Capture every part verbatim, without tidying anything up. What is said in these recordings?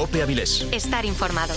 COPE Avilés. Estar informado.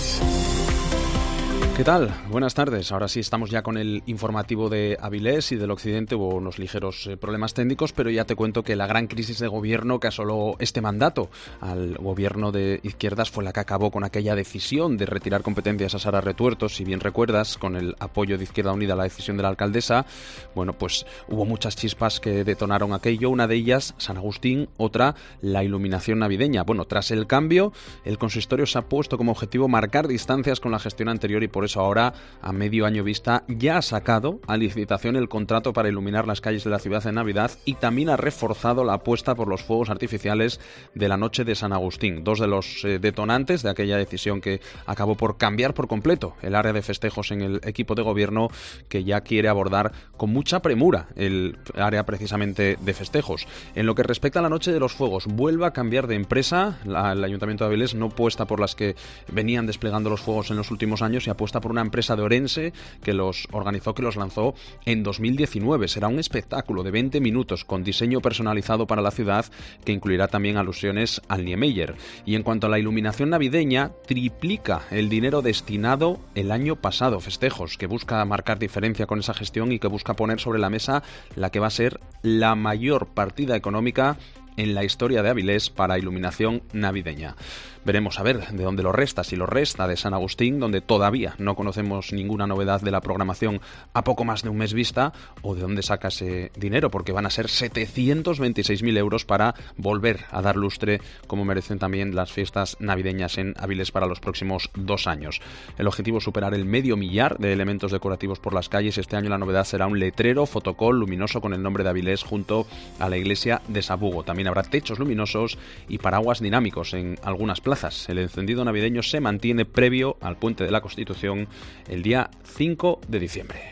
¿Qué tal? Buenas tardes. Ahora sí estamos ya con el informativo de Avilés y del Occidente. Hubo unos ligeros eh, problemas técnicos, pero ya te cuento que la gran crisis de gobierno que asoló este mandato al gobierno de izquierdas fue la que acabó con aquella decisión de retirar competencias a Sara Retuertos. Si bien recuerdas, con el apoyo de Izquierda Unida a la decisión de la alcaldesa, bueno, pues hubo muchas chispas que detonaron aquello. Una de ellas, San Agustín, otra, la iluminación navideña. Bueno, tras el cambio, el consistorio se ha puesto como objetivo marcar distancias con la gestión anterior y por eso ahora, a medio año vista, ya ha sacado a licitación el contrato para iluminar las calles de la ciudad en Navidad y también ha reforzado la apuesta por los fuegos artificiales de la noche de San Agustín, dos de los eh, detonantes de aquella decisión que acabó por cambiar por completo el área de festejos en el equipo de gobierno, que ya quiere abordar con mucha premura el área precisamente de festejos. En lo que respecta a la noche de los fuegos, vuelve a cambiar de empresa. La, el Ayuntamiento de Avilés no apuesta por las que venían desplegando los fuegos en los últimos años y apuesta por una empresa de Orense que los organizó, que los lanzó en dos mil diecinueve. Será un espectáculo de veinte minutos con diseño personalizado para la ciudad que incluirá también alusiones al Niemeyer. Y en cuanto a la iluminación navideña, triplica el dinero destinado el año pasado. Festejos, que busca marcar diferencia con esa gestión y que busca poner sobre la mesa la que va a ser la mayor partida económica en la historia de Avilés para iluminación navideña. Veremos a ver de dónde lo resta, si lo resta de San Agustín, donde todavía no conocemos ninguna novedad de la programación a poco más de un mes vista, o de dónde saca ese dinero, porque van a ser setecientos veintiséis mil euros para volver a dar lustre, como merecen también las fiestas navideñas en Avilés para los próximos dos años. El objetivo es superar el medio millar de elementos decorativos por las calles. Este año la novedad será un letrero fotocol luminoso con el nombre de Avilés junto a la iglesia de Sabugo. También habrá techos luminosos y paraguas dinámicos en algunas plazas. El encendido navideño se mantiene previo al Puente de la Constitución el día cinco de diciembre.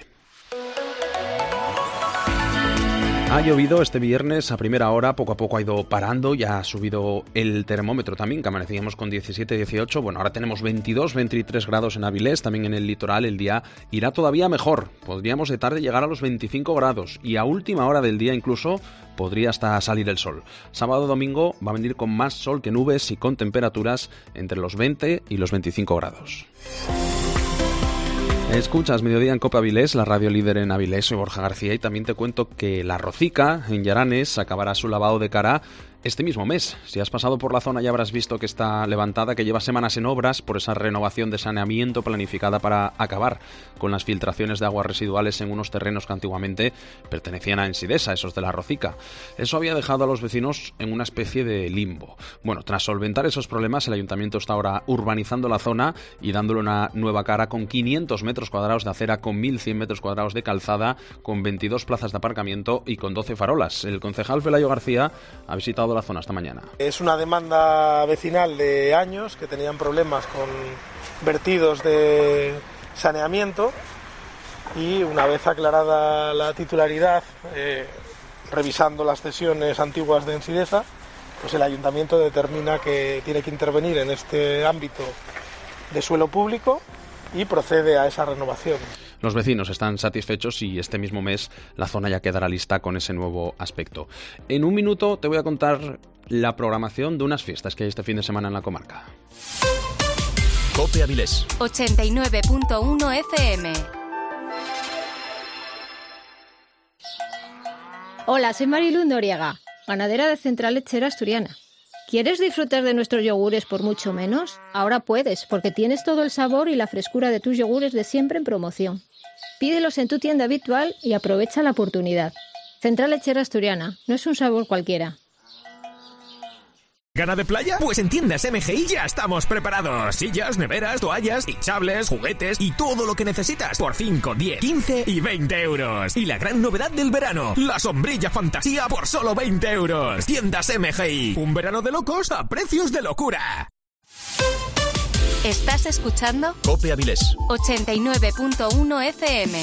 Ha llovido este viernes a primera hora, poco a poco ha ido parando, ya ha subido el termómetro también, que amanecíamos con diecisiete, dieciocho, bueno, ahora tenemos veintidós, veintitrés grados en Avilés, también en el litoral el día irá todavía mejor, podríamos de tarde llegar a los veinticinco grados y a última hora del día incluso podría hasta salir el sol. Sábado domingo va a venir con más sol que nubes y con temperaturas entre los veinte y los veinticinco grados. Escuchas Mediodía en COPE Avilés, la radio líder en Avilés. Soy Borja García y también te cuento que La Rocica, en Llaranes, acabará su lavado de cara este mismo mes. Si has pasado por la zona ya habrás visto que está levantada, que lleva semanas en obras por esa renovación de saneamiento planificada para acabar con las filtraciones de aguas residuales en unos terrenos que antiguamente pertenecían a Ensidesa, esos de La Rocica. Eso había dejado a los vecinos en una especie de limbo. Bueno, tras solventar esos problemas, el ayuntamiento está ahora urbanizando la zona y dándole una nueva cara con quinientos metros cuadrados de acera, con mil cien metros cuadrados de calzada, con veintidós plazas de aparcamiento y con doce farolas. El concejal Pelayo García ha visitado la zona esta mañana. Es una demanda vecinal de años, que tenían problemas con vertidos de saneamiento, y una vez aclarada la titularidad, eh, revisando las cesiones antiguas de Ensidesa, pues el ayuntamiento determina que tiene que intervenir en este ámbito de suelo público y procede a esa renovación. Los vecinos están satisfechos y este mismo mes la zona ya quedará lista con ese nuevo aspecto. En un minuto te voy a contar la programación de unas fiestas que hay este fin de semana en la comarca. COPE Avilés. ochenta y nueve punto uno F M. Hola, soy Marilu Noriega, ganadera de Central Lechera Asturiana. ¿Quieres disfrutar de nuestros yogures por mucho menos? Ahora puedes, porque tienes todo el sabor y la frescura de tus yogures de siempre en promoción. Pídelos en tu tienda habitual y aprovecha la oportunidad. Central Lechera Asturiana, no es un sabor cualquiera. ¿Gana de playa? Pues en Tiendas M G I ya estamos preparados. Sillas, neveras, toallas, hinchables, juguetes y todo lo que necesitas por cinco, diez, quince y veinte euros. Y la gran novedad del verano, la sombrilla fantasía por solo veinte euros. Tiendas M G I, un verano de locos a precios de locura. ¿Estás escuchando? COPE Avilés. ochenta y nueve punto uno F M.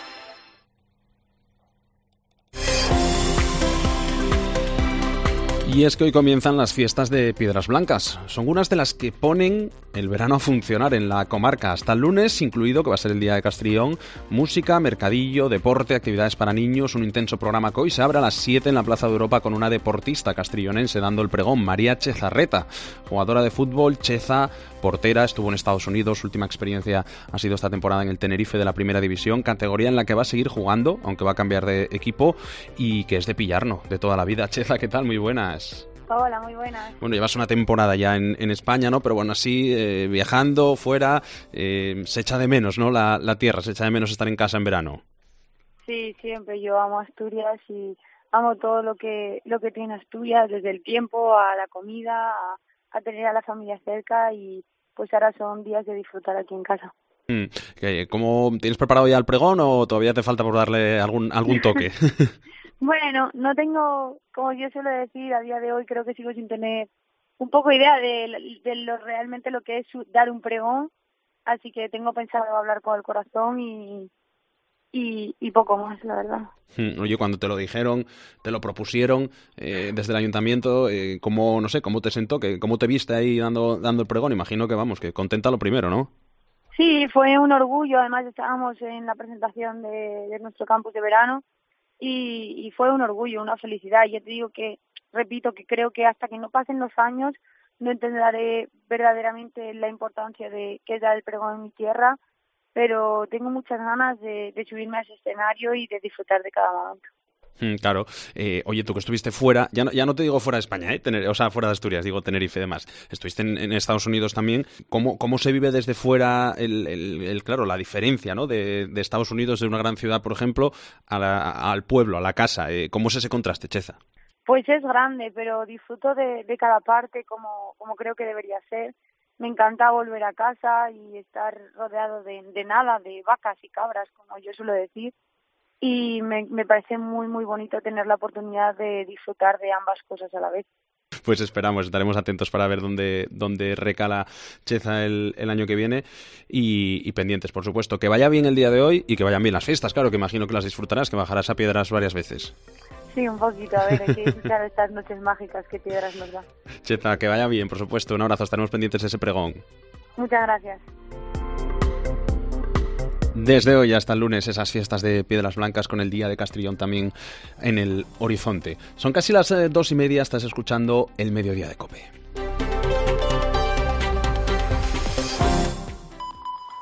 Y Y es que hoy comienzan las fiestas de Piedras Blancas. Son unas de las que ponen el verano a funcionar en la comarca. Hasta el lunes, incluido, que va a ser el día de Castrillón, música, mercadillo, deporte, actividades para niños, un intenso programa que hoy se abre a las siete en la Plaza de Europa con una deportista castrillonense dando el pregón, María Chezarreta, jugadora de fútbol, cheza, portera, estuvo en Estados Unidos, su última experiencia ha sido esta temporada en el Tenerife de la Primera División, categoría en la que va a seguir jugando, aunque va a cambiar de equipo, y que es de Pillarno, de toda la vida. Cheza, ¿qué tal? Muy buenas. Hola, muy buenas. Bueno, llevas una temporada ya en, en España, ¿no? Pero bueno, así, eh, viajando fuera, eh, se echa de menos, ¿no? La, la tierra, se echa de menos estar en casa en verano. Sí, siempre. Yo amo Asturias y amo todo lo que lo que tiene Asturias, desde el tiempo a la comida, a, a tener a la familia cerca, y pues ahora son días de disfrutar aquí en casa. Mm, ¿Cómo tienes preparado ya el pregón o todavía te falta por darle algún algún toque? Bueno, no tengo, como yo suelo decir, a día de hoy creo que sigo sin tener un poco idea de, de lo realmente lo que es dar un pregón, así que tengo pensado hablar con el corazón y, y, y poco más, la verdad. Oye, cuando te lo dijeron, te lo propusieron eh, desde el ayuntamiento, eh, ¿cómo, no sé, cómo te sentó? Que, ¿Cómo te viste ahí dando, dando el pregón? Imagino que, vamos, que contenta lo primero, ¿no? Sí, fue un orgullo. Además estábamos en la presentación de, de nuestro campus de verano. Y, y fue un orgullo, una felicidad. Y yo te digo que, repito, que creo que hasta que no pasen los años no entenderé verdaderamente la importancia de que es dar el pregón en mi tierra, pero tengo muchas ganas de, de subirme a ese escenario y de disfrutar de cada momento. Mm, claro. Eh, oye, tú que estuviste fuera, ya no, ya no te digo fuera de España, ¿eh? Tener, o sea, fuera de Asturias, digo Tenerife y demás. Estuviste en, en Estados Unidos también. ¿Cómo, cómo se vive desde fuera, el, el, el claro, la diferencia, ¿no? De, de Estados Unidos, de una gran ciudad, por ejemplo, a la, al pueblo, a la casa. Eh, ¿Cómo es ese contraste, Cheza? Pues es grande, pero disfruto de, de cada parte como, como creo que debería ser. Me encanta volver a casa y estar rodeado de, de nada, de vacas y cabras, como yo suelo decir. Y me, me parece muy, muy bonito tener la oportunidad de disfrutar de ambas cosas a la vez. Pues esperamos, estaremos atentos para ver dónde, dónde recala Cheza el, el año que viene y, y pendientes, por supuesto. Que vaya bien el día de hoy y que vayan bien las fiestas, claro, que imagino que las disfrutarás, que bajarás a Piedras varias veces. Sí, un poquito, a ver, hay que disfrutar estas noches mágicas que Piedras nos da. Cheza, que vaya bien, por supuesto. Un abrazo, estaremos pendientes de ese pregón. Muchas gracias. Desde hoy hasta el lunes esas fiestas de Piedras Blancas con el Día de Castrillón también en el horizonte. Son casi las eh, dos y media, estás escuchando El Mediodía de COPE.